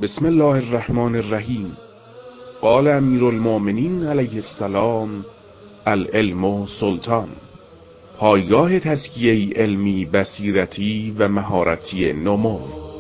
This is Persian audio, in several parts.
بسم الله الرحمن الرحیم. قال امیر المؤمنین علیه السلام: العلم سلطان. پایگاه تزکیه علمی، بصیرتی و مهارتی نمو.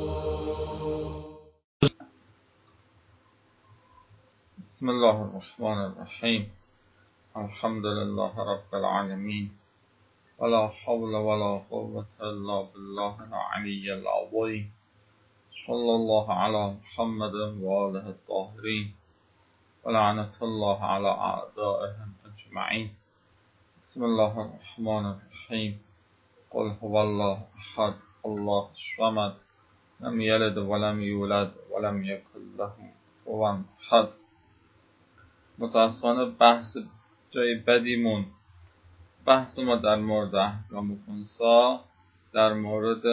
بسم الله الرحمن الرحیم. الحمد لله رب العالمین، ولا حول ولا قوة الا بالله العلی العظیم. صلی الله علی محمد و آله الطاهرین و لعنة الله علی اعدائهم اجمعین. بسم الله الرحمن الرحیم. قل هو الله احد الله الصمد لم یلد ولم یولد ولم یکن له کفوا احد. متاسفانه بحث جای بدی موند. بحث ما در مورد احکام خنثی در مورد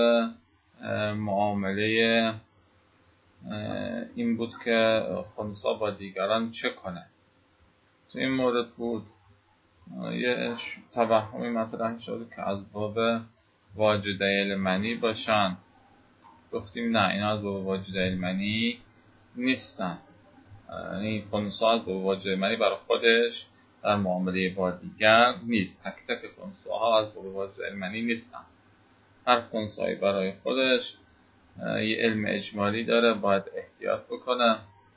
معامله این بود که خنثی با دیگران چه کنه. تو این مورد بود یه توهمی مطرح شد که از باب واجدی المنی باشن. گفتیم نه، اینا از باب واجدی المنی نیستن. این خنثی از باب واجدی المنی برای خودش در معامله با دیگر نیست. تک تک خنثی ها از باب واجدی المنی نیستن. هر خنثی برای خودش یه علم اجمالی داره، باید احتیاط بکنه.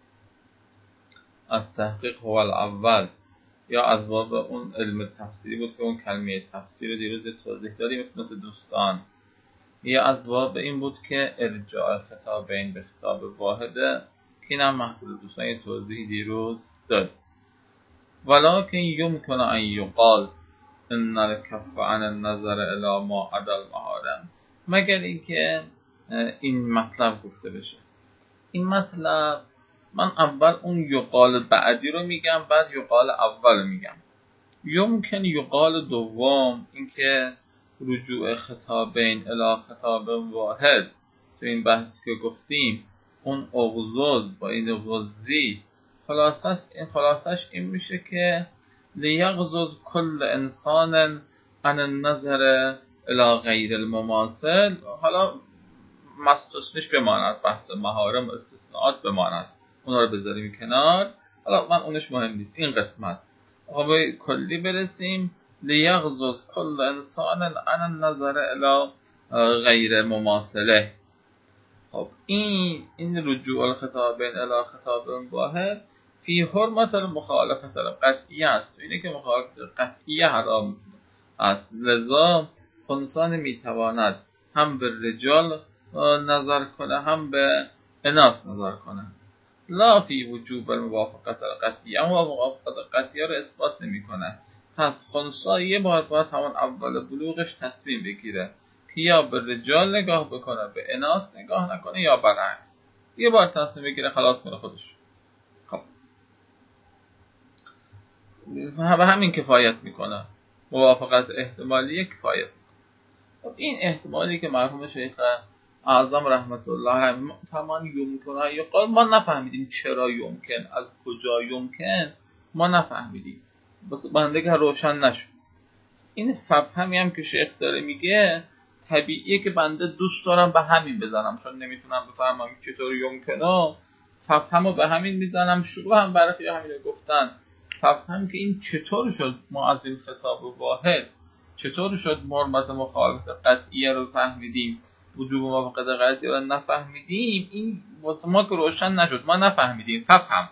التحقیق هو الاول، یا از باب اون علم تفسیری بود که اون کلمه تفسیر رو دیروز توضیح دادیم خدمت دوستان، یا از باب این بود که ارجاع خطابین به خطاب واحده که اینم محصول دوستان یه توضیح دیروز داد. ولکن یمکن ان یقال ان الکف عن النظر الی ما عدا المحارم، مگر اینکه این مطلب گفته بشه. این مطلب من اول اون یقال بعدی رو میگم، بعد یقال اول رو میگم. یمکن یقال دوم، اینکه رجوع خطابین الی خطاب واحد تو این بحثی که گفتیم، اون اغزوز با این غزی، خلاصش این میشه که لیغزوز کل انسان عن النظر الی غیر المماثل. حالا مستثنیش بماند، بحث محارم استثناءات بماند، اونا رو بذاریم کنار. حالا من اونش مهم نیست. این قسمت به کلی برسیم. لیغزوز کل انسان عن النظر الی غیر مماثله. خب این رجوع الخطابین الی خطاب واحد فی حرمت المخالفت القطعیه است. اینه که مخالفت قطعیه حرام است. لذا خنثی میتواند هم به رجال نظر کنه هم به اناث نظر کنه. لا فی وجوب الموافقت القطعیه، اما موافقت قطعیه رو اثبات نمیکنه. پس خنثی یه بار باید همون اول بلوغش تصمیم بگیره که یا به رجال نگاه بکنه به اناث نگاه نکنه، یا برعکس. یه بار تصمیم بگیره خلاص کنه خودش. خب به همین کفایت میکنه. موافقت احتمالی کفایت میکنه. خب این احتمالی که مرحوم شیخ اعظم رحمت الله علیه تمام یمکنه یا قال ما نفهمیدیم چرا یمکن، از کجا یمکن ما نفهمیدیم، بنده که روشن نشد. این ففهمی هم که شیخ داره میگه طبیعیه که بنده دوست دارم به همین بزنم، چون نمیتونم بفهمم چطور یمکنه. ففهمو به همین میزنم. شروع هم برای همین گفتن ففهم که این چطور شد ما از این خطاب واحد، چطور شد حرمت مخالفت قطعیه رو فهمیدیم، وجوب موافقت قطعیه رو نفهمیدیم. این واسه ما که روشن نشد، ما نفهمیدیم.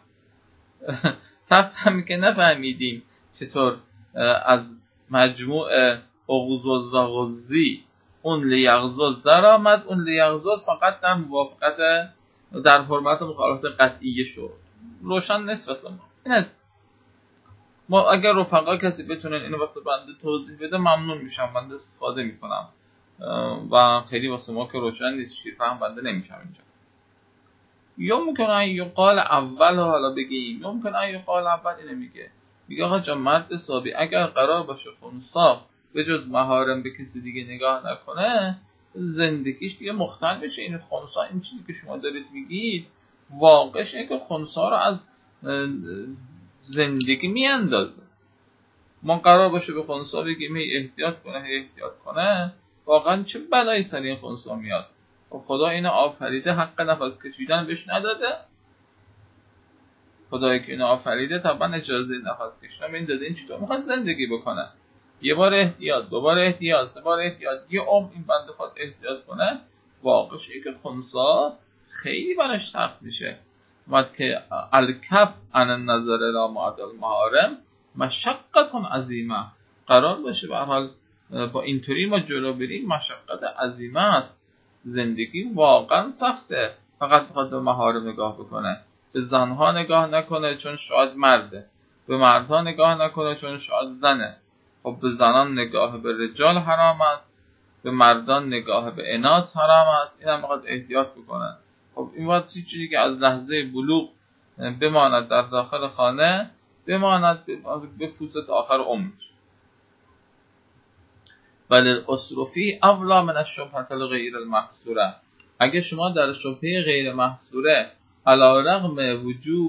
ففهمی که نفهمیدیم چطور از مجموع اغزوز و غزی اون لیغزوز در آمد. اون لیغزوز فقط در موافقت در حرمت مخالفت قطعیه شد. روشن نیست واسه ما. این است. ما اگر رفقا کسی بتونن اینو واسه بنده توضیح بده ممنون میشم، بنده استفاده میکنم. و خیلی واسه ما که روشن نیست، چی فهم بنده نمیشم اینجا. یا ممکنه یقال اول، حالا بگیم یا ممکنه یقال اول اینو میگه آقا جان مرد حسابی اگر قرار باشه خنثی به جز محارم به کسی دیگه نگاه نکنه، زندگیش دیگه مختل بشه. این خنثی، این چیزی که شما دارید میگید واقعش اینه که خنثی رو از زندگی میاندازه. ما قرار باشه به خنثی بگیم احتیاط کنه، واقعا چه بلایی سر این خنثی میاد. خدا اینو آفریده، حق نفس کشیدن بهش نداده؟ خدایی که اینو آفریده طبعا اجازه نفس کشیدن این داده. این چطور میخواد زندگی بکنه؟ یه بار احتیاط، دو بار احتیاط، سه بار احتیاط، یه عمر این بنده خود احتیاط کنه. واقعش اینه که خنثی خیلی براش سخت میشه. وقتی که الکف عن النظر الی معاد المحارم مشقت عظیمه، قرار باشه به هر حال با اینطوری ما جلو بریم مشقت عظیمه است. زندگی واقعا سخته. فقط بخواد به محارم نگاه بکنه، به زنها نگاه نکنه چون شاید مرده، به مردها نگاه نکنه چون شاید زنه. خب به زنان نگاه به رجال حرام است، به مردان نگاه به اناث حرام است. این هم میخواد احتیاط بکنه. خب این وقت چیزی که از لحظه بلوغ بماند در داخل خانه، بماند به پوست آخر عمرش. ولی الاسرفی اولا من الشبهة الغیر المحصوره. اگه شما در شبهه غیر محصوره علی رغم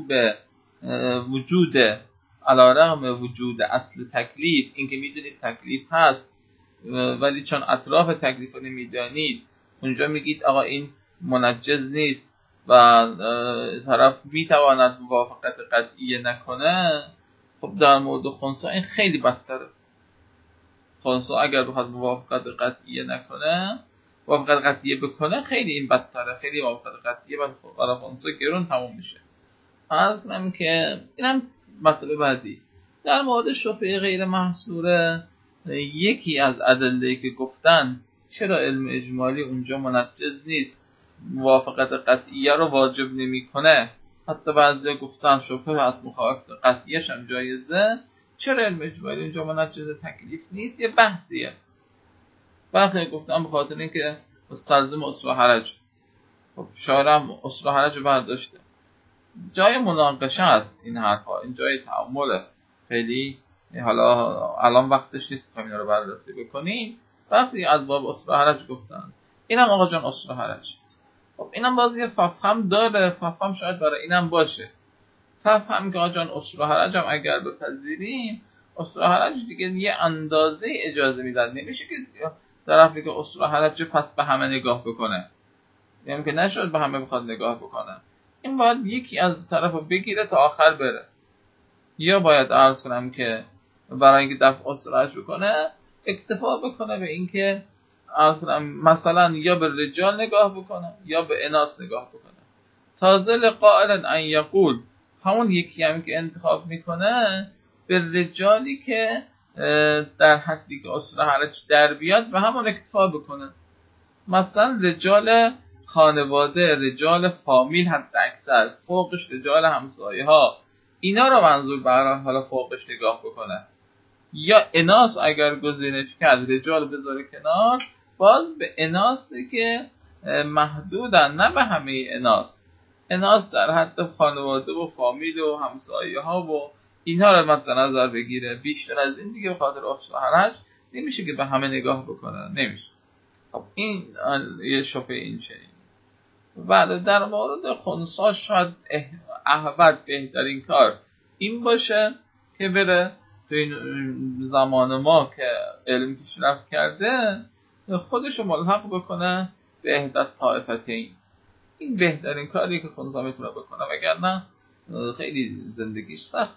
وجود اصل تکلیف، اینکه میدونید تکلیف هست ولی چون اطراف تکلیف رو نمیدانید اونجا میگید آقا این منجز نیست و طرف میتواند موافقت قطعیه نکنه. خب در مورد خنثی این خیلی بدتره. خنثی اگر بخواد موافقت قطعیه نکنه، موافقت قطعیه بکنه، خیلی این بدتره. خیلی موافقت قطعیه برای خنثی گرون تموم میشه. عرض کنم که اینم مطلب بعدی. در مورد شبهه غیر محصوره، یکی از ادله‌ای که گفتن چرا علم اجمالی اونجا منجز نیست، موافقت قطعیه رو واجب نمیکنه، حتی بعضیا گفتن شبهه از مخالفت قطعیه‌ش هم جایزه، چرا علم اجمالی اونجا منجز تکلیف نیست؟ یه بحثیه. بعضی گفتن به خاطر اینکه مستلزم اصل و حرج. خب شارع اصل و حرج رو برداشته. جای مناقشه است این حرفا، این جای تعامله. خیلی حالا الان وقتش نیست که اینا رو بررسی بکنیم. وقتی از باب اصل و حرج گفتن، اینم آقا جان اصل و حرج. خب اینم بازی فهم داره، فهم شاید برای اینم باشه. فهم که آقا جان اصل و حرج هم اگر بپذیریم، اصل و حرج دیگه یه اندازه اجازه میدن. نمیشه که طرفی که اصل و حرج پس به همه نگاه بکنه، یعنی که نشد به همه بخواد نگاه بکنه. این باید یکی از طرفو بگیره تا آخر بره. یا باید عرض کنم که برای اینکه دفع اصلاحش بکنه اکتفا بکنه به اینکه عرض کنم مثلا یا به رجال نگاه بکنه یا به اناث نگاه بکنه. تازه لقائل ان یقول، همون یکی هم که انتخاب میکنه به رجالی که در حدی که اصلاح حرج در بیاد به همون اکتفا بکنه. مثلا رجال خانواده، رجال فامیل، حتی اکثر فوقش رجال همسایه ها، اینا رو منظور برای حالا فوقش نگاه بکنه. یا اناث اگر گزینش کرد رجال بذاره کنار، باز به اناثی که محدودن، نه به همه اناث در حد خانواده و فامیل و همسایه ها و اینها رو مد نظر بگیره. بیشتر از این دیگه به خاطر اصل و حرج نمیشه که به همه نگاه بکنه، نمیشه. خب این یه شبهه این چنین. و در مورد خنثی شاید احوط بهترین کار این باشه که بره تو این زمان ما که علم پیشرفت کرده خودشو ملحق بکنه به احدت طائفتین. این بهترین کاری که خنثی میتونه بکنه، وگرنه خیلی زندگیش سخت.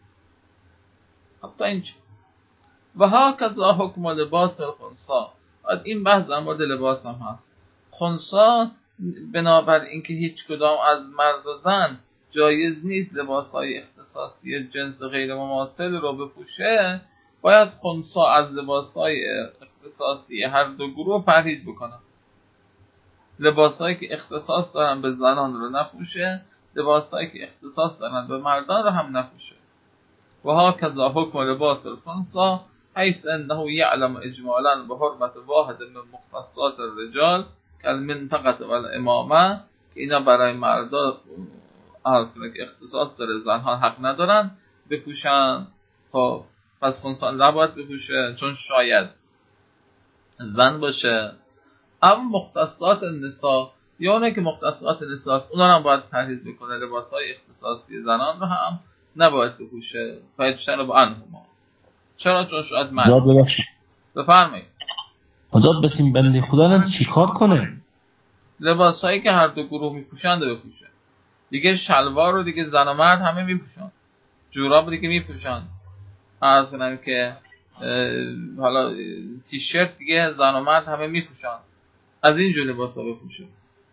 حتی اینجا و هاکذا حکم لباس الخنثی. این بحث در مورد لباس هم هست. خنثی بنابر اینکه هیچ کدام از مرد و زن جایز نیست لباسهای اختصاصی جنس غیر مماثل رو بپوشه، باید خنثی از لباسهای اختصاصی هر دو گروه پرهیز بکنه. لباسهایی که اختصاص دارن به زنان رو نپوشه، لباسهایی که اختصاص دارن به مردان رو هم نپوشه. و هاکذا حکم لباس الخنثی حیث انه یعلم اجمالا به حرمت واحد من مختصات الرجال کالمنطقه و الامامه، که اینا برای مردا عرض که اختصاص داره، زنها حق ندارن بپوشن. خب پس خنثی نباید بپوشه چون شاید زن باشه. اما مختصات النساء، یا اونه که مختصات نساء است، اونا هم باید پرهیز بکنه. لباسهای اختصاصی زنان رو هم نباید بپوشه. فاجتنب عنهما. چرا؟ چون شاید من. بفرمایید. حضرت بسیم بنده خدا رو چیکار کنه؟ لباسایی که هر دو گروه میپوشن رو بپوشه. دیگه شلوار رو دیگه زن و مرد همه میپوشن، جوراب دیگه میپوشن، عرض کنم که حالا تیشرت دیگه زن و مرد همه میپوشن، از این جور لباسا بپوشه.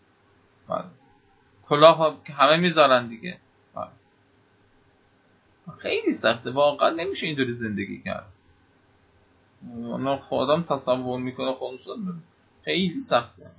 کلاه ها همه میذارن دیگه. خیلی سخته واقعا، نمیشه اینطوری زندگی کرد. اون خودم تصور میکنه خودم خیلی سخته.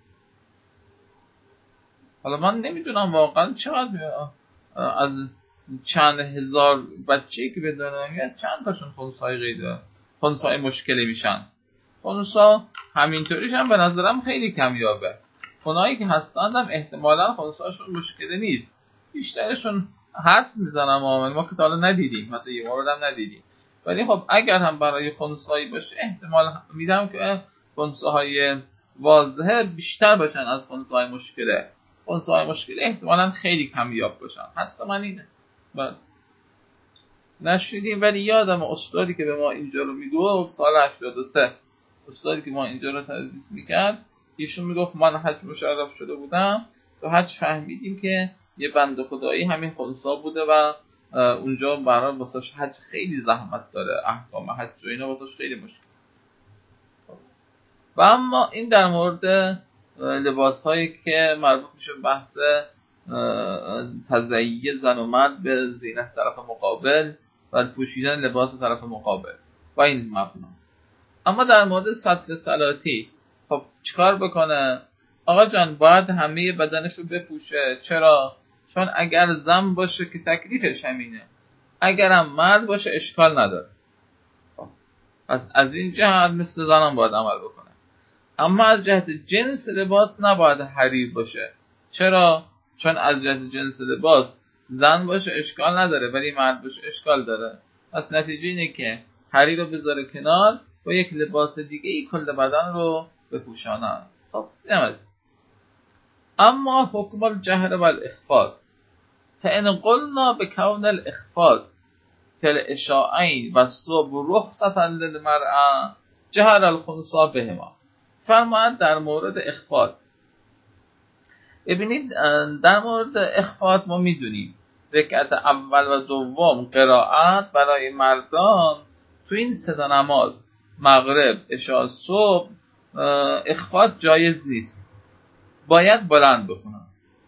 حالا من نمیدونم واقعا چقدر از چند هزار بچه‌ای که به دنیا میاد چند تاشون خنثی غیر خنثی مشکلی میشن. خنثی همینطوریش هم به نظرم خیلی کمیابه. اونایی که هستند هم احتمالاً خنثیشون مشکلی نیست، بیشترشون حدس میزنم ما که تا حالا ندیدیم، حتی یه مورد هم ندیدیم. ولی خب اگر هم برای خنثی باشه احتمال میدم که خنثی‌های واضحه بیشتر باشن از خنثی‌های مشکله. خنثی‌های مشکلی احتمالاً خیلی کمیاب باشن. حدس من اینه. نشیدیم ولی یادم استادی که به ما اینجا رو میگفت سال 83، استادی که ما اینجا رو تدریس میکرد، ایشون میگفت من حج مشرف شده بودم، تو حج فهمیدیم که یه بنده خدایی همین خنثی بوده و اونجا برای واسش حج خیلی زحمت داره، احکام حج و اینا واسش خیلی مشکل. و اما این در مورد لباس هایی که مربوط میشه بحث تزییع زن و مرد به زینت طرف مقابل و پوشیدن لباس طرف مقابل با این مبنا. اما در مورد سطر صلاتی خب چیکار بکنه؟ آقا جان باید همه بدنش رو بپوشه. چرا؟ چون اگر زن باشه که تکلیفش همینه، اگرم مرد باشه اشکال نداره. خب از این جهت مثل زنم باید عمل بکنه. اما از جهت جنس لباس نباید حریر باشه. چرا؟ چون از جهت جنس لباس زن باشه اشکال نداره ولی مرد باشه اشکال داره. پس نتیجه اینه که حریر رو بذاره کنار و یک لباس دیگه ای کل بدن رو بپوشانن. خب نماز. اما حکم الجهر و الاخفاء فان قلنا بکون الاخفاء فی العشاءین و الصبح رخصة للمرأة جهر الخنثی بهما. فرماید در مورد اخفاء، ببینید در مورد اخفاء ما میدونیم رکعت اول و دوم قرائت برای مردان تو این سه تا نماز مغرب عشاء صبح اخفاء جایز نیست، باید بلند بخونن.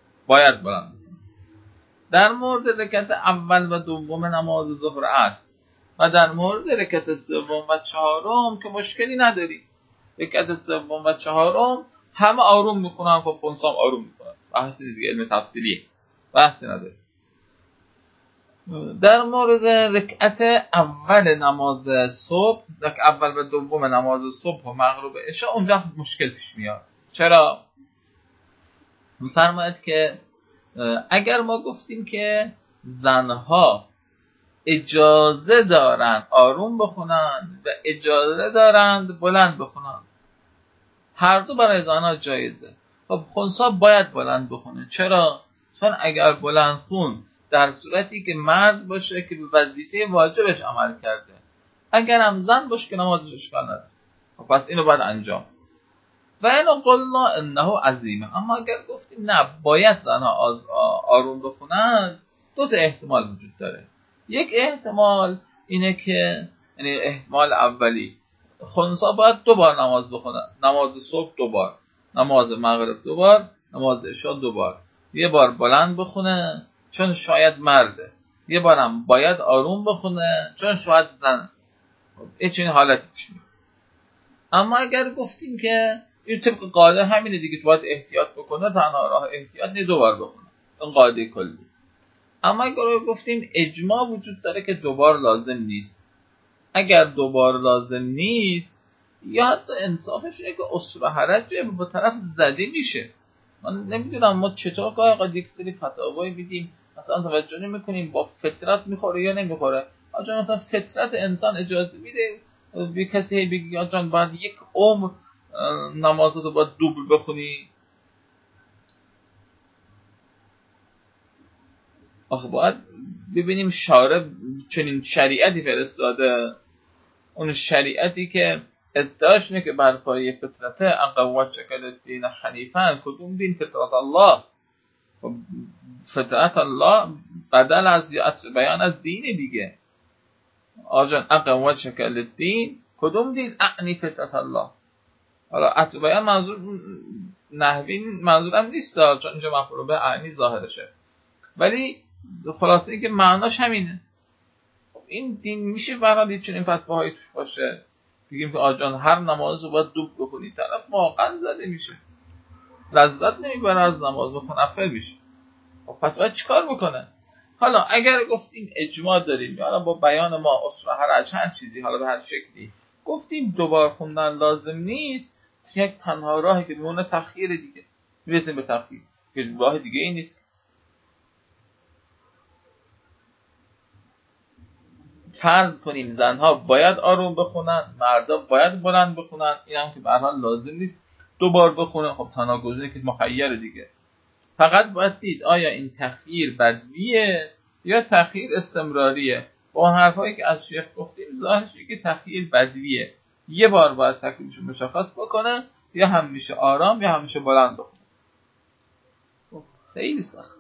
در مورد رکعت اول و دوم نماز ظهر عصر و در مورد رکعت سوم و چهارم که مشکلی نداری، رکعت سوم و چهارم همه آروم میخونن، خب خنثی هم آروم میخونن، بحثی دیگه علم تفصیلیه، بحثی نداره. در مورد رکعت اول نماز صبح، رکعت اول و دوم نماز صبح و مغرب عشاء اونجا مشکل پیش میاد. چرا؟ میفرماید که اگر ما گفتیم که زنها اجازه دارن آروم بخونن و اجازه دارند بلند بخونن، هر دو برای زنها جایزه. خب خنثی باید بلند بخونه. چرا؟ چون اگر بلند خون در صورتی که مرد باشه که به وظیفه واجبش عمل کرده، اگر هم زن باشه که نمازش اشکال نداره. خب پس اینو باید انجام. و اینو قلنا انه عظیمه. اما اگر گفتیم نه باید زنها آروم بخونن، دو تا احتمال وجود داره. یک احتمال اینه که یعنی احتمال اولی، خنثی باید دو بار نماز بخونه، نماز صبح دو بار، نماز مغرب دو بار، نماز عشاء دو بار. یه بار بلند بخونه چون شاید مرده، یه بارم باید آروم بخونه چون شاید زن. این چنین حالتی پیش میاد. اما اگر گفتیم که این طبق قاعده همینه دیگه، باید احتیاط بکنه، تنها راه احتیاط نه دو بار بخونه، این قاعده کلی. اما اگر گفتیم اجماع وجود داره که دوبار لازم نیست، اگر دوبار لازم نیست یا حتی انصافش اینه که اسر و حرج با طرف زده میشه. من نمیدونم ما چطور که یک سری فتاوایی میدیم مثلا توجه نمیکنیم با فطرت میخوره یا نمیخوره. آجا مثلا فطرت انسان اجازه میده به کسی بگی آجان باید یک عمر نمازاتو باید دوبل بخونی؟ آخه باید ببینیم شارع چنین شریعتی فرستاده، اون شریعتی که ادعاش اینه که بر پایه فطرت اقوات شکل دین حنیفن. کدوم دین؟ فطرت الله. فطرت الله بدل از یا بیان از دین دیگه. آجان اقوات شکل دین کدوم دین؟ اعنی فطرت الله. حالا عطف بیان منظور نحوی منظورم نیست چون اینجا مفعول به اعنی ظاهرشه، ولی خلاصه این که معناش همینه. این دین میشه برای چنین فتواهایی توش باشه؟ بگیم که آجان هر نماز رو باید دوب بخونی، طرف واقعا زده میشه، لذت نمیبره از نماز، متنفر میشه. پس باید چیکار بکنه؟ حالا اگر گفتیم اجماع داریم، یا با بیان ما اصلا هر چیزی، حالا به هر شکلی گفتیم دوبار خوندن لازم نیست، یک تنها راهی که میمونه تخییر دیگه، میرسیم به تخییر که راه دیگه این نیست. فرض کنیم زنها باید آروم بخونن، مردا باید بلند بخونن، این هم که به هر حال لازم نیست دوبار بخونن. خب تنها گزینه که مخیره دیگه. فقط باید دید آیا این تخییر بدویه یا تخییر استمراریه. با اون حرفایی که از شیخ گفتیم ظاهرشه که تخییر بدویه، یه بار باید تکلیفش مشخص بکنه، یا همیشه آرام یا همیشه بلند بخونه. خیلی سخت.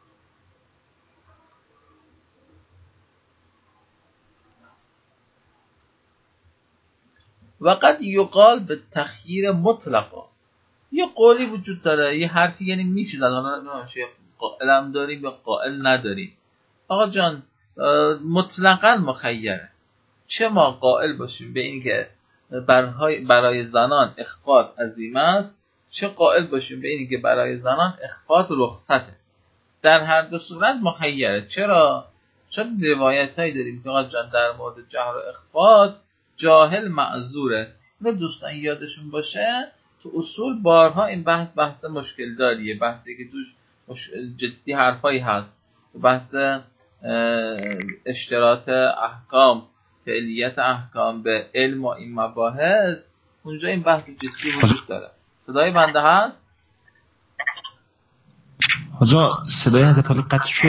وقد یقال به تخییر مطلقا. یه قولی وجود داره، یه حرفی یعنی میشه نمیشه قائلم داریم یا قائل نداریم. آقا جان مطلقاً مخیره. چه ما قائل باشیم به این که برای زنان اخفاء عظیم است، چه قائل باشیم به این که برای زنان اخفاء رخصته. در هر دو صورت مخیره. چرا؟ چون روایتایی داریم که آقا جان در مورد جهر و اخفاء جاهل معذوره. اینو دوستان یادشون باشه، تو اصول بارها این بحث مشکل داریه، بحثی که توش جدی حرفایی هست. تو بحث اشتراط احکام، فعلیت احکام به علم و این مباحث، اونجا این بحث جدی وجود داره. صدای بنده هست؟ آجا صدای حضرت علی قطع شد.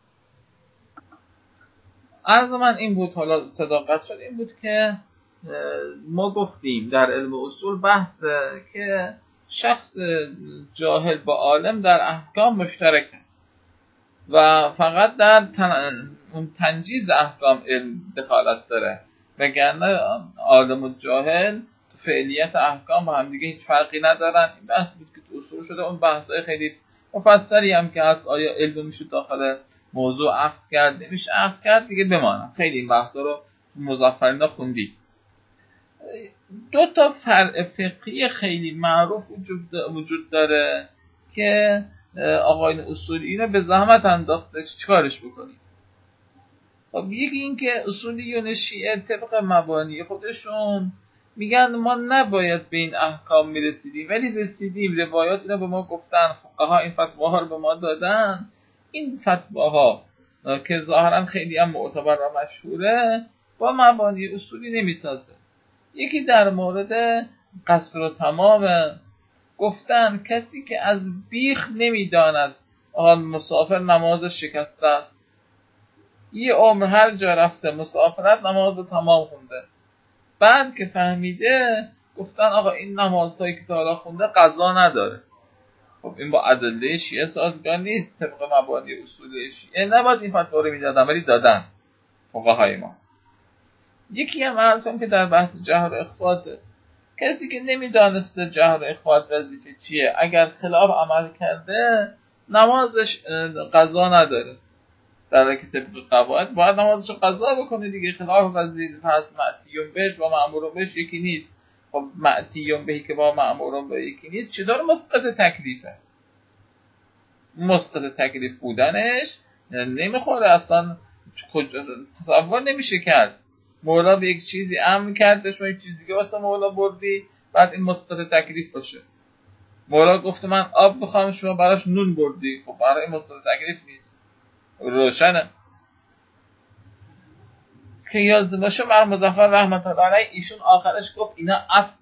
عرض من این بود، حالا صدا قطع شد، این بود که ما گفتیم در علم اصول بحث که شخص جاهل با عالم در احکام مشترکه و فقط در اون تنجیز احکام علم دخالت داره، وگرنه عالم و جاهل تو فعلیت احکام با هم دیگه هیچ فرقی ندارن. این بحث بود که تو اصول شده. اون بحثای خیلی مفصلی هم که هست، آیا علم میشه داخل موضوع عکس کرد نمیشه عکس کرد دیگه بمانم. خیلی این بحثا رو مظفرینا خوندید. دو تا فرع فقهی خیلی معروف وجود داره که آقایون اصولی رو به زحمت انداخته چیکارش بکنیم. خب یکی این که اصولیون شیعه طبق مبانی خودشون میگن ما نباید به این احکام میرسیدیم، ولی رسیدیم، روایات اینا به ما گفتن، فقها این فتواها رو به ما دادن. این فتواها که ظاهرا خیلی هم معتبر و مشهوره با مبانی اصولی نمیسازه. یکی در مورد قصر و تمام گفتن کسی که از بیخ نمیداند مسافر نمازش شکسته است، یه عمر هر جا رفته مسافرت نماز تمام خونده، بعد که فهمیده گفتن آقا این نمازهایی که تا حالا خونده قضا نداره. خب این با ادله شیعه سازگار نیست. طبق مبانی اصول شیعه نباید این فتوا رو میدادن، ولی دادن فقهای ما. یکی هم عرضم که در بحث جهر و اخفاء، کسی که نمیدانسته جهر و اخفاء وظیفه چیه، اگر خلاف عمل کرده نمازش قضا نداره، در حالی که طبق قواعد باید نمازش رو قضا بکنه دیگه. خلاف وظیفه پس معتیون بهش با مأمورون بهش یکی نیست. خب معتیون بهی که با مأمورون به یکی نیست، چطور مسقط تکلیفه؟ مسقط تکلیف بودنش نمیخوره اصلا، تصور نمیشه کرد. مولا به یک چیزی امر کرده، شما یک چیز دیگه واسه مولا بردی، بعد این مسقط تکلیف باشه. مولا گفته من آب بخوام، شما براش نون بردی، خب برای مسقط تکلیف نیست. روشنه که یاد باشه. مر مظفر رحمت الله علیه ایشون آخرش گفت اینا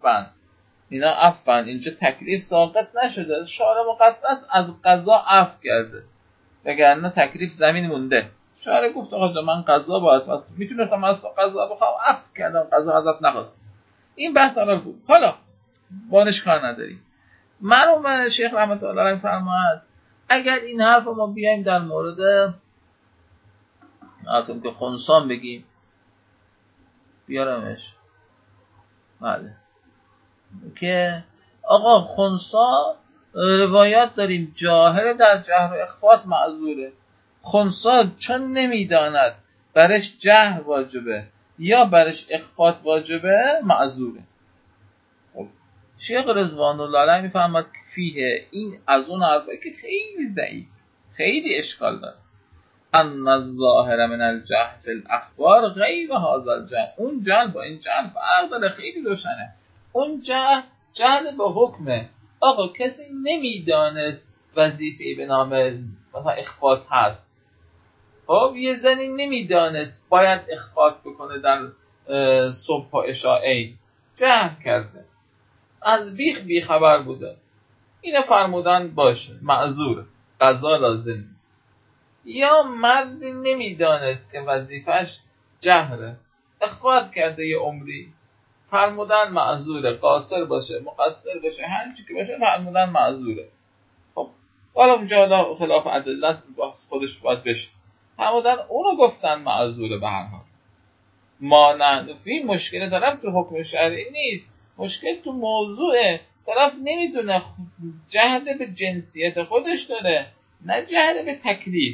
عفن، اینجا تکلیف ساقط نشده، شارع مقدس از قضا عفو کرده، وگرنه تکلیف زمین مونده. شارع گفت آقا من قضا باید، پس میتونستم از قضا بخوام، عفو کردم، قضا ازت نخواستم. این بحث حالا بود. حالا بانش کار نداریم. مرحوم شیخ رحمت الله علیه فرماید اگر این حرف ما بیایم در مورد اصلا که خنثی بگیم، بیارمش، بله، که آقا خنثی روایات داریم جاهل در جهر و اخفات معذوره. خنثی چون نمیداند برش جهر واجبه یا برش اخفات واجبه معذوره. شیخ رضوان الله علیه میفرماد که فیه، این از اون حرفه که خیلی ضعیف، خیلی اشکال داره، ان الظاهر من الجهل فی الاخبار غیر هذا الجهل. اون جهل با این جهل فرق داره، خیلی روشنه. اون جهل به حکمه. آقا کسی نمیدانست وظیفه‌ای به نام مثلا اخفات هست، خب یه زنی نمیدانست باید اخفات بکنه در صبح و اشاعه، جهل کرده، از بی خبر بوده، اینو فرمودن باشه معذور، قضا لازم نیست. یا مردی نمیدانست که وظیفش جهره، اخفات کرده یه عمری، فرمودن معذوره، قاصر باشه مقصر باشه هر چی که باشه فرمودن معذوره. خب حالا اونجا خلاف ادله است، خودش باید بشه، فرمودن اونو گفتن معذوره. به هر حال ما نفی مشکل طرف تو حکم شرعی نیست، مشکل تو موضوع طرف نمیدونه، جهل به جنسیت خودش داره، نه جهل به تکلیف.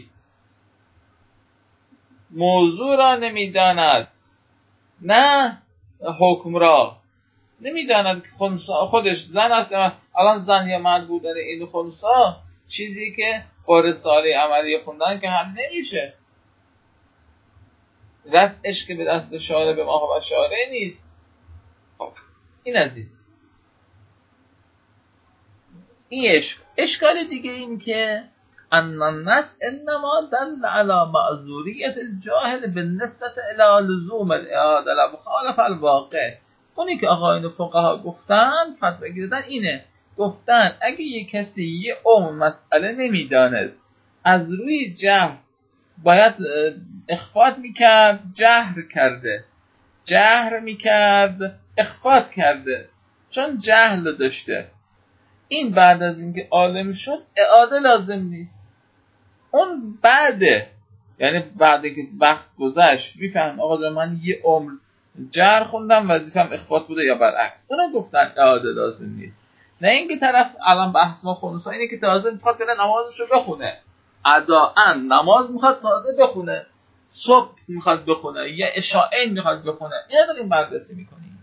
موضوع را نمیداند، نه حکم را نمیداند که خودش زن است. الان زن یا مرد بودن این خنثی چیزی که با رساله عملی خوندن که هم نمیشه، رفعش که به دست شارع به ما و شارع نیست. خب این از این اشکال دیگه این که ان النص انما دل على معذوریت الجاهل بالنسبه الى لزوم الاعاده لمخالف الواقع. اونی که آقایون فقها گفتن، فتوا گرفتن، اینه، گفتن اگه یه کسی یه مسئله نمیدانست، از روی جهل باید اخفات میکرد، جهر میکرد، اخفات کرده، چون جهل داشته، این بعد از اینکه عالم شد اعاده لازم نیست. اون بعده، یعنی بعد که وقت گذشت میفهم آقا من یه عمر جهر خوندم وظیفه‌ام اخفات بوده یا برعکس، اونو گفتن اعاده لازم نیست. نه اینکه طرف الان بحث ما خنثی اینه که تازه میخواد بره نمازشو بخونه، اداءً نماز میخواد تازه بخونه، صبح میخواد بخونه یا عشاء میخواد بخونه، اینا داریم بررسی میکنیم.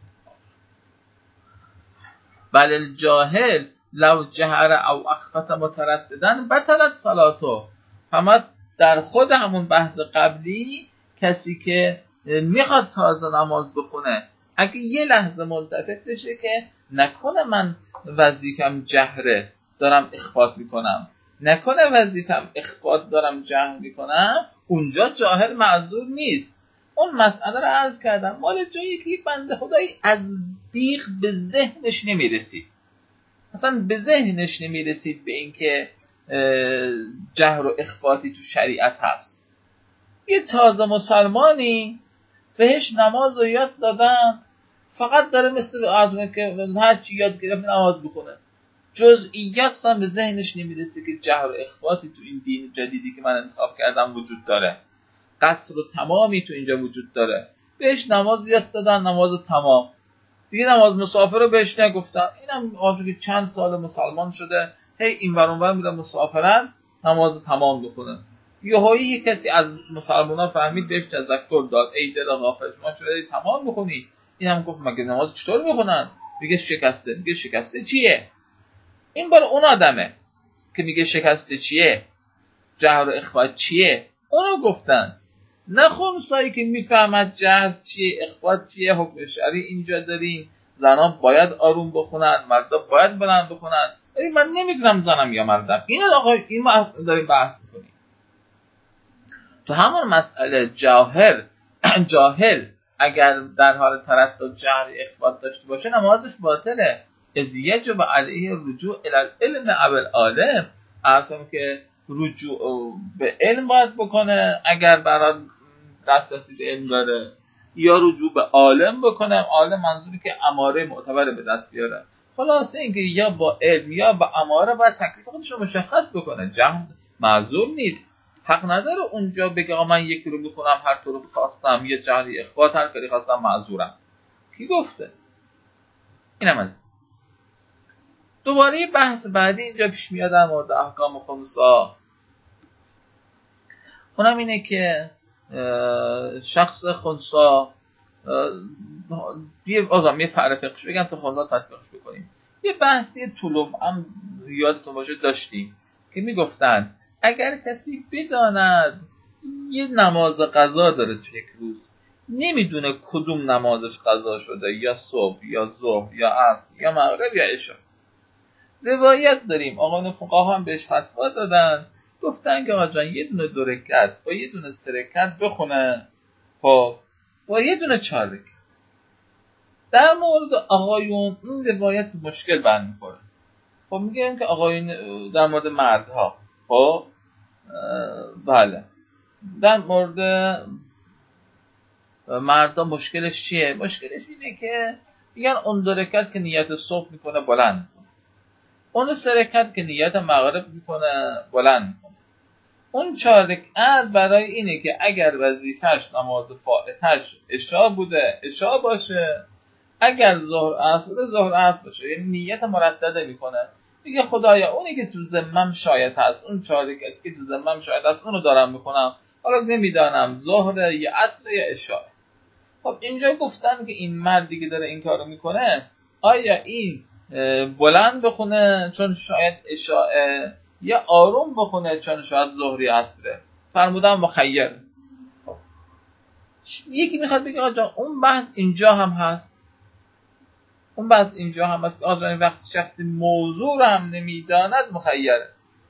بل الجاهل لو جهر او اخفت مترددن بطلت صلاته. فقط در خود همون بحث قبلی کسی که میخواد تازه نماز بخونه اگه یه لحظه ملتفت بشه که نکنه من وظیفم جهره دارم اخفات میکنم، نکنه وظیفم اخفات دارم جهر میکنم، اونجا جاهل معذور نیست. اون مسئله رو عرض کردم مال جایی که یک بنده خدایی از بیخ به ذهنش نمیرسید، اصلا به ذهنش نمیرسید به این که جهر و اخفاتی تو شریعت هست. یه تازه مسلمانی بهش نماز رو یاد دادن، فقط داره مثل آدمی که هر چی یاد گرفت نماز بخونه، جزئیات هم به ذهنش نمیرسه که جهر و اخفاتی تو این دین جدیدی که من انتخاب کردم وجود داره، قصر و تمامی تو اینجا وجود داره. بهش نماز یاد دادن، نماز تمام، دیگه نماز مسافر رو بهش نگفتن. اینم آجو که چند سال مسلمان شده هی این ور اون ور میره مسافرت نماز تمام بخونه، یهویی یک کسی از مسلمانان فهمید بهش تذکر داد ای دل غافل شما چرا تمام بخونی؟ این هم گفت مگه نماز چطور میخونن؟ میگه شکسته. میگه شکسته چیه؟ این بار اون آدمه که میگه شکسته چیه، جهر و اخفات چیه، اونو گفتن. نه خنثی که میفهمد جهر چیه اخفات چیه. حکم شرعی اینجا داریم، زنان باید آروم بخونن، مردا باید بلند بخونن. من نمیدونم زنم یا مردم، اینو آقا این ما داریم بحث میکنیم. تو همون مسئله جاهل اگر در حال تردد جهر اخفات داشته باشه نمازش باطله. از یجب علیه رجوع الی العلم او العالم، اصلا که رجوع به علم باید بکنه اگر برای دسترسی به علم داره، یا رجوع به عالم بکنم. عالم منظوری که اماره معتبر به دست بیاره. خلاصه اینکه یا با علم یا با اماره باید تکلیف خودش رو مشخص بکنه. جهل معذور نیست، حق نداره اونجا بگه آقا من یکی رو میخونم هر طور خواستم، یه جهلی اخبات هر کاری خواستم معذورم. کی گفته؟ اینم از دوباره بحث بعدی اینجا پیش میاد در مورد احکام خنثی. اونم اینه که شخص خنثی یه فرق فقهش بگم تا خنثی تطبیقش بکنیم. یه بحثی طولم هم یادتون باشه داشتیم که میگفتن اگر کسی بداند یه نماز قضا داره تو یک روز، نمیدونه کدوم نمازش قضا شده، یا صبح یا ظهر یا عصر یا مغرب یا عشا. روایت داریم آقایون فقها هم بهش فتوا دادن، گفتن که آقا جان یه دونه 2 رکعت با یه دونه 3 رکعت بخونه، خب با یه دونه 4 رکعت. در مورد آقایون این روایت مشکل برمیخوره. خب میگن که آقایون در مورد مردها، خب بله در مورد مردا مشکلش چیه؟ مشکلش اینه که میگن اون 2 رکعت که نیت صبح میکنه بلند کنه، اون 3 رکعت که نیت مغرب میکنه بلند کنه، اون 4 رکعت برای اینه که اگر وظیفش نماز فائتش عشا بوده عشا باشه، اگر ظهر عصر بوده ظهر عصر باشه، یعنی نیت مردده میکنه. میگه خدایا اونی که تو ذمم شاید هست، اون 4 رکعتی که تو ذمم شاید هست اونو دارم میخونم، حالا نمیدانم ظهر یا عصر یا عشا. خب اینجا گفتن که این مردی که داره این کارو میکنه آیا این بلند بخونه چون شاید عشاء، یا آروم بخونه چون شاید ظهری عصره؟ فرمودن مخیر. خب یکی میخواد بگه آجا اون بحث اینجا هم هست، اون بحث اینجا هم هست که آجا وقتی شخصی موضوع رو هم نمیداند مخیره.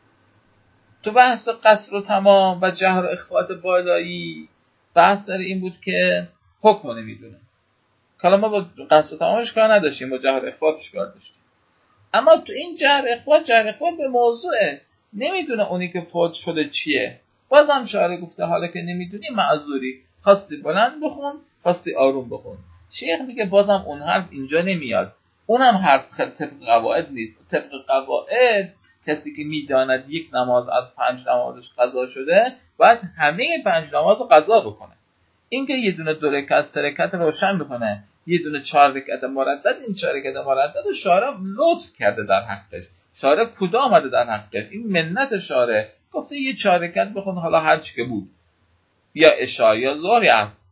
تو بحث قصر و تمام و جهر و اخفات بالایی بحث در این بود که حکم نمیدونه. حالا ما با قصد تمامش کار نداشتیم، با جهر اخفاتش کار داشتیم. اما تو این جهر اخفات به موضوعه، نمیدونه اونی که فوت شده چیه. بازم شارع گفته حالا که نمیدونی معذوری، خواستی بلند بخون خواستی آروم بخون. شیخ میگه بازم اون حرف اینجا نمیاد، اونم حرف طبق قواعد نیست. طبق قواعد کسی که میداند یک نماز از 5 نمازش قضا شده باید همه 5 نماز رو قضا بکنه. اینکه یه دونه 2 رکعت 3 رکعت روشن بکنه، یه دونه 4 رکعت مردد، این 4 رکعت مردد شارع لطف کرده در حقش. شارع کوتاه آمده در حقش، این منت شارع گفته یه 4 رکعت بخون، حالا هر چی که بود، یا عشا یا ظهر است.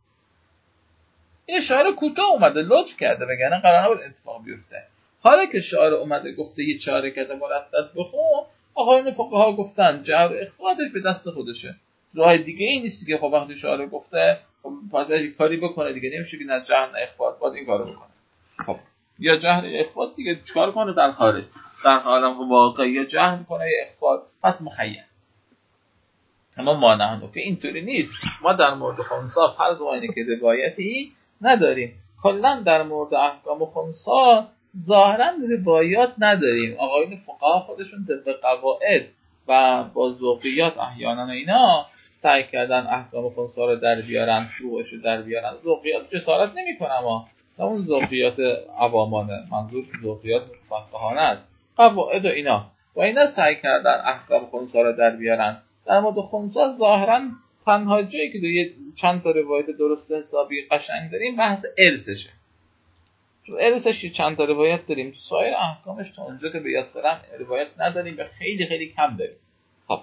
این شارع کوتاه اومده لطف کرده، وگرنه قرار نبود اتفاق بیفته. حالا که شارع اومده گفته یه 4 رکعت مردد بخون، آقایون فقها گفتن جهر و اخفاتش به دست خودشه، راه دیگه ای نیست که. خب وقتی شارع گفته باید یه کاری بکنه دیگه، نمیشه که نه جهر نه اخفات، باید این کارو بکنه. خب یا جهر یا اخفات دیگه چیکار کنه در خارج، در عالم واقعی یا جهر میکنه یا اخفات، پس مخیر. اما ما نه که اینطوری نیست. ما در مورد خنثی فرض اینه که روایتی نداریم. کلا در مورد احکام خنثی ظاهرا روایات نداریم. آقایون فقها خودشون طبق قواعد و با ذوقیات احیانا اینا سعی کردن احکام خنثی رو در بیارن، فروعش رو در بیارن. ذوقیات جسارت نمیکنه، اما اون ذوقیات عوامانه، منظور ذوقیات فقهانه است، قواعد و اینا سعی کردن احکام خنثی رو در بیارن. در مورد خنثی ظاهرا تنها جایی که یه چند تا روایت درست حسابی قشنگ داریم بحث ارثشه. تو ارثش چند تا روایت داریم، تو سایر احکامش تا اونجا که به یاد دارم روایت نداریم و خیلی خیلی کم داریم. خب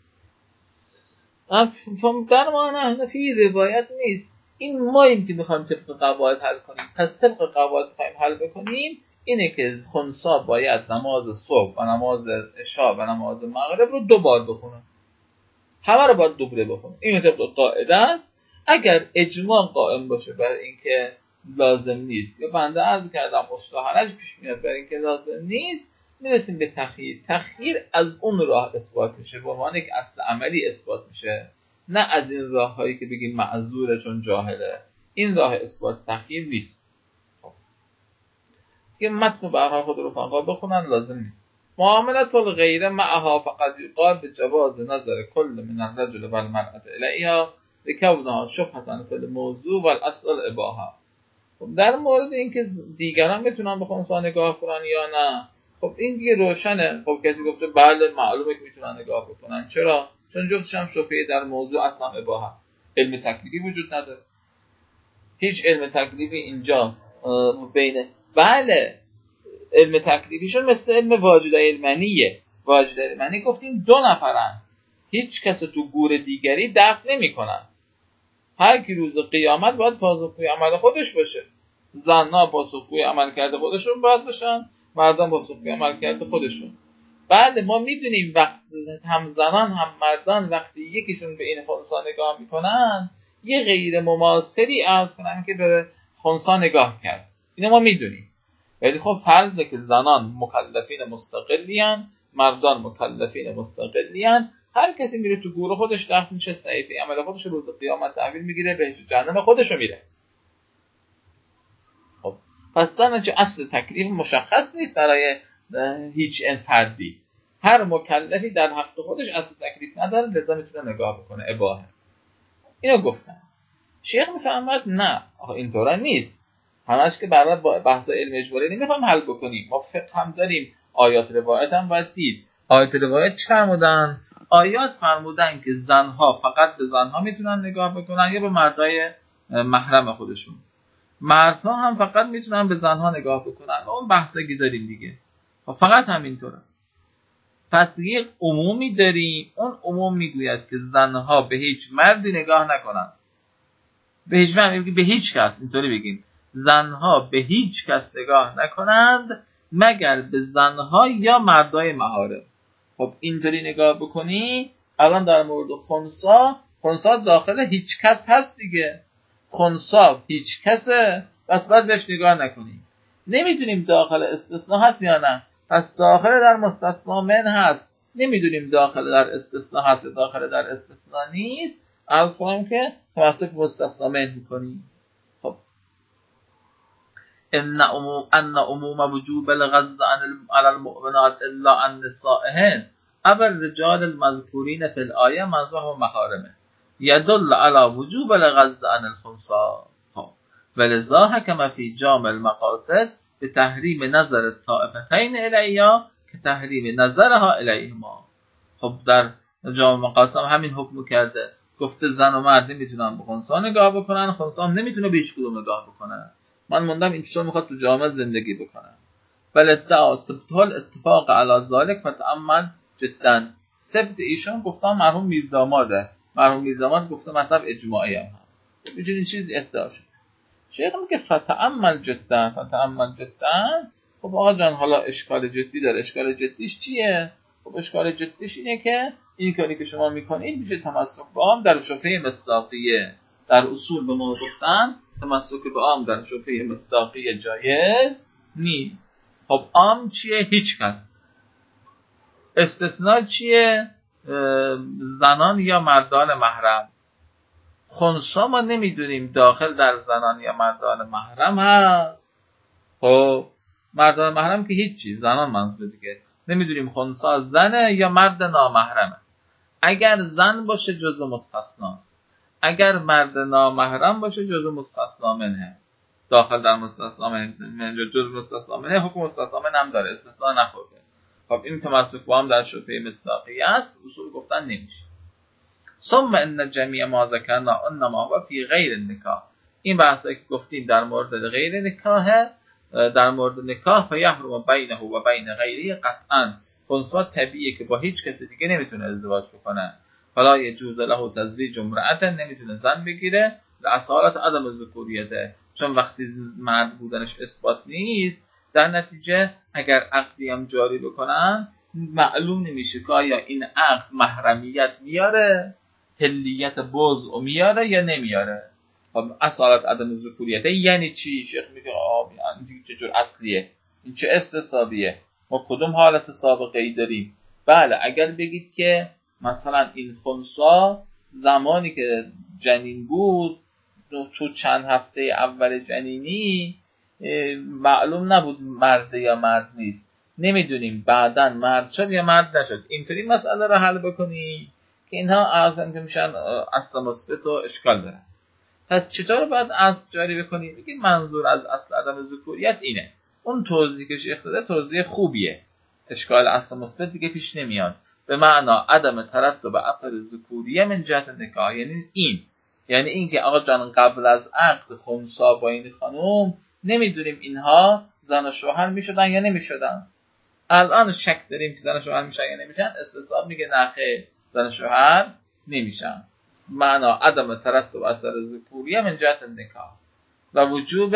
در معنی حنفی روایت نیست. این ماییم که میخوایم طبق قواعد حل کنیم. پس طبق قواعد میخوایم حل بکنیم اینه که خنثی باید نماز صبح و نماز عشا و نماز مغرب رو 2 بار بخونه، همه رو باید دوبله بخونه. این طبق قاعده است. اگر اجماع قائم باشه بر اینکه لازم نیست، یا بنده عرض کردم اصلاحاً پیش میاد بر اینکه لازم نیست، میرسیم به تخییر از اون راه اثبات میشه، به معنی که اصل عملی اثبات میشه، نه از این راههایی که بگیم معذوره چون جاهله. این راه اثبات تخییر نیست. که متن برها خود رفقا بخونن لازم نیست. معاملت الغیر معها فقط یقال به جواز نظر کل من الرجل و المرأة الیها لکونها شبهة فی الموضوع و الاصل الاباحه. در مورد اینکه دیگران میتونن به خنثی نگاه کنن یا نه، خب این دیگه روشنه. خب کسی گفته بله معلومه که میتونن نگاه بکنن. چرا؟ چون جفتش هم شبهه در موضوع اصلا اباحه. علم تکلیفی وجود نداره. هیچ علم تکلیفی اینجا بینه. بله علم تکلیفیشون مثل علم واجد علمانیه. واجد علمانی گفتیم 2 نفرن، هیچ کس تو گور دیگری دفن نمی‌کنن. هر کی روز قیامت باید پاسخگوی عمل خودش باشه. زن‌ها پاسخگوی عمل کرده خودشون باید باشن، مردان پاسخگوی عمل کرده خودشون. بله ما میدونیم وقت هم زنان هم مردان وقتی یکیشون به این خنثی نگاه میکنن یه غیر مماثلی عرض کنن که به خنثی نگاه کرد. اینو ما میدونیم. ولی خب فرضه که زنان مکلفین مستقلیان، مردان مکلفین مستقلیان، هر کسی میره تو گور خودش دفن میشه، صحیفه عمل خودش رو به قیامت تحویل میگیره، بهشت جهنم خودش رو میره. خب پس در نتیجه اصل تکلیف مشخص نیست برای هیچ فردی. هر مکلفی در حق خودش اصل تکلیف نداره، لذا میتونه نگاه بکنه اباحه. اینو گفتم. شیخ میفهمد نه آخه اینطوره نیست. همش که برای بحث علم اجباری نمیخوایم حل بکنیم. ما فقه هم داریم، آیات روایت هم باید دید. آیات روایت چی فرمودن؟ آیات فرمودن که زنها فقط به زنها میتونن نگاه بکنن یا به مردای محرم خودشون. مردها هم فقط میتونن به زنها نگاه بکنن. اون بحثی داریم دیگه. فقط همینطوره. پس یک عمومی داریم، اون عموم میگوید که زنها به هیچ مردی نگاه نکنن. به هیچ کس، اینطوری بگیم زنها به هیچ کس نگاه نکنند مگر به زنها یا مردای محارم. خب اینطوری نگاه بکنی الان در مورد خنثی داخل هیچ کس هست دیگه. خنثی هیچ کسه، پس باید بهش نگاه نکنیم. نمیدونیم داخل استثناء هست یا نه، پس داخل در مستثنا من هست. نمیدونیم داخل در استثناء هست داخل در استثناء نیست. عرض کنم که توسط مستثنا من میکنیم. خب ان عموم وجوب الغض علی المؤمنات الا عن نسائهن او الرجال المذکورین فی الآیه منصوح و محارمه یدل علی وجوب الغض عن الخنثی. ولذا حکم فی جامع المقاصد به تحریم نظر الطائفتین الیها که تحریم نظرها الیهما. خب در جامع مقاصد همین حکم کرده، گفته زن و مرد نمیتونن به خنثی نگاه بکنن، خنثی هم نمیتونه به هیچ کدوم نگاه بکنه. من موندم این چطور میخواد تو جامعه زندگی بکنه. بل ادعا ثبت الاتفاق علی ذلك فتأمل جدا. ثبت ایشون گفتم مرحوم میرداماده. مرحوم میرداماد گفته مطلب اجماعی هم هست. این چیز ادعا شد. شیخ میگه فتأمل جدا. خب آقا جان حالا اشکال جدی داره. اشکال جدیش چیه؟ خب اشکال جدیش اینه که این کاری که شما میکنید میشه تمسک به عام در شبهه مصداقیه. در اصول به ما گفتن تمسک به عام در شبهه مصداقیه جایز نیست. خب عام چیه؟ هیچ کس. استثناء چیه؟ زنان یا مردان محرم. خنثی ما نمیدونیم داخل در زنان یا مردان محرم هست. خب مردان محرم که هیچی، زنان منظور دیگه. نمیدونیم خنثی زنه یا مرد نامحرمه. اگر زن باشه جزء مستثناست، اگر مرد نامحرم باشه جزء مستثنا منه. داخل در مستثنا منه جزء مستثنا منه، حکم مستثنا منه هم داره، استثنا نخورده. خب این تمسک با هم در شبهه مصداقیه است. اصول گفتن نمیشه. ثم ان جمیع ما ذکرنا انما هو فی غیر النکاح. این بحثی که گفتیم در مورد غیر نکاح، در مورد نکاح فیحرم بینه و بین غیره قطعا. خنثی طبیعیه که با هیچ کسی دیگه نمیتونه ازدواج بکنه. فلا یجوز له تزویج امرأة، نمیتونه زن بگیره لاصالت عدم ذکوریته، چون وقتی مرد بودنش اثبات نیست، در نتیجه اگر عقدی هم جاری بکنن معلوم نمیشه که آیا این عقد محرمیت میاره، حلیت بضع میاره یا نمیاره. خب اصالت عدم ذکوریته یعنی چی؟ شیخ میگه این چه جور اصلیه، این چه استصابیه، ما کدوم حالت سابقه ای داریم؟ بله اگر بگید که مثلا این خنثی زمانی که جنین بود تو چند هفته اول جنینی معلوم نبود مرد یا مرد نیست، نمیدونیم بعداً مرد شد یا مرد نشد، اینطوری مسئله رو حل بکنی که اینها اصلا که میشن اصل مثبت و اشکال دارن. پس چطور باید اصل جاری بکنیم؟ میگه منظور از اصل عدم ذکوریت اینه. اون توضیحی که شیخ داده توضیح خوبیه، اشکال اصل مثبت دیگه پیش نمیاد. به معنا عدم ترتب اثر ذکوریه من جهت نکاح، یعنی این که آقا جان قبل از عقد خنثی با این خانم نمیدونیم اینها زن و شوهر میشدن یا نمیشدن. الان شک داریم که زن و شوهر میشن یا نمیشن، استصواب میگه نه خیر، زن و شوهر نمیشن. معنا عدم ترتب اثر ذکوریه من جهت نکاح و وجوب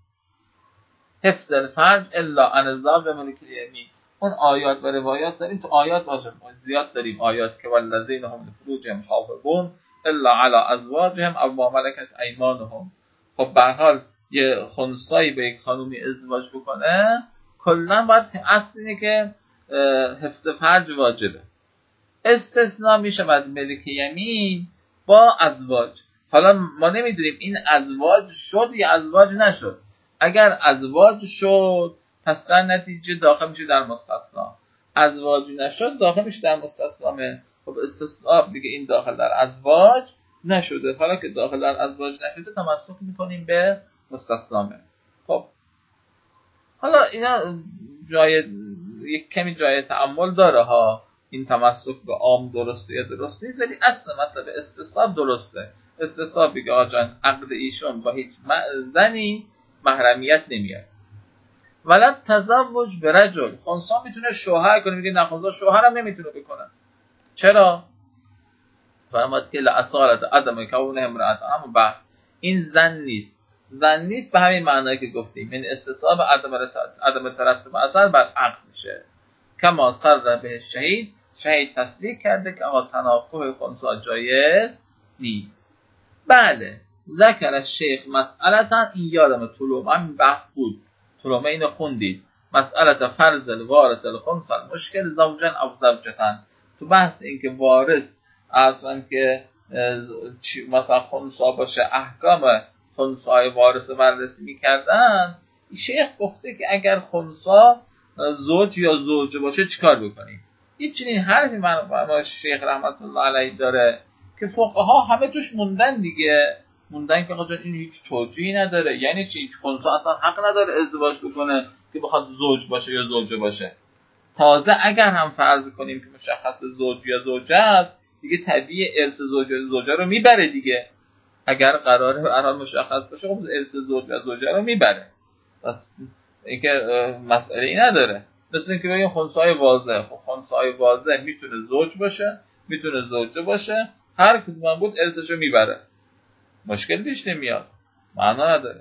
حفظ الفرج الا عن الزوج و ملک الیمین. اون آیات و روایات داریم، تو آیات باشه زیاد داریم آیات که والذین هم لفروجهم حافظون الا علی ازواجهم او ما ملکت ایمانهم. خب به هر حال یه خنثی به یک خانومی ازدواج بکنه کلا باید اصل اینه که حفظ فرج واجبه. استثناء میشه بعد ملک یمین با ازواج. حالا ما نمیدونیم این ازواج شد یا ازواج نشد. اگر ازواج شد پس در نتیجه داخل میشه در مستثنا، ازواج نشد داخل میشه در مستثنا. خب استثناء میگه این داخل در ازواج نشده، حالا که داخل در ازواج نشده تمسک میکنیم به مستثنا. خب حالا اینا یک کمی جای تأمل داره ها، این تمسک به عام درسته یا درست نیست، ولی اصل مطلب استصحاب درسته. استصحاب بگه آجان عقد ایشون با هیچ زنی محرمیت نمیاد. ولد تزوج به رجل، خنثی میتونه شوهر کنه، میگه نه شوهرم نمیتونه بکنه. چرا؟ فرماد که لأصالت عدم کونه امرأت، اما این زن نیست به همین معنایی که گفتیم، این استصحاب عدم ترتب اثر بر عقد میشه. کما صرح به شهید تصریح کرده که آقا تناکح خنثی جایز نیست. بله ذکر شیخ مسئلتا، این یادم طلومه این بحث بود، طلومه اینو خوندید، مسئلت فرض الوارث الخنثی مشکل زوجن او زوجتن. تو بحث این که وارث اصلا که مثلا خنثی باشه احکام خنثی وارث بررسی میکردن، شیخ گفته که اگر خنثی زوج یا زوجه باشه چیکار بکنیم. یه چنین حرفی من شیخ رحمت الله علیه داره که فقها همه توش موندن دیگه، موندن که آقا جان این هیچ توجیهی نداره. یعنی چی؟ هیچ خنثی اصلا حق نداره ازدواج بکنه که بخواد زوج باشه یا زوجه باشه. تازه اگر هم فرض کنیم که مشخص زوج یا زوجه است، دیگه طبیعی ارث زوج یا زوجه رو میبره دیگه. اگر قراره الان مشخص باشه خب ارث زوج یا زوجه رو میبره. پس اینکه مسئله ای نداره. مثل اینکه بگیم خنثی واضحه، خب خنثی واضح میتونه زوج باشه میتونه زوجه باشه، هر کدوم بود ارثشو میبره، مشکل پیش نمیاد، معنا نداره.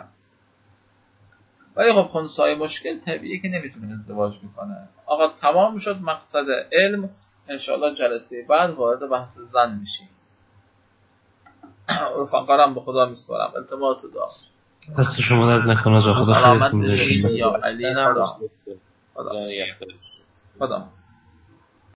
ولی خب خنثی مشکل طبیعیه که نمیتونه ازدواج بکنه. آقا تمام شد مقصد علم، انشاءالله جلسه بعد وارد بحث زن میشیم. رفقارم به خدا میسپارم، التماس دعا. دست شما درد نکنه، خدا خیرتون بده. یا علی خدا